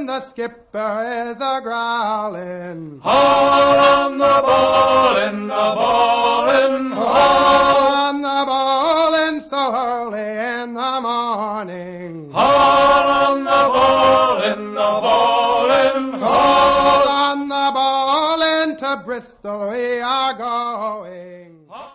and the skipper is a-growling. Haul on the ballin', the ballin', Haul on the ballin' so early in the morning. haul on the ballin', the ballin', Haul on the ballin' to Bristol we are going.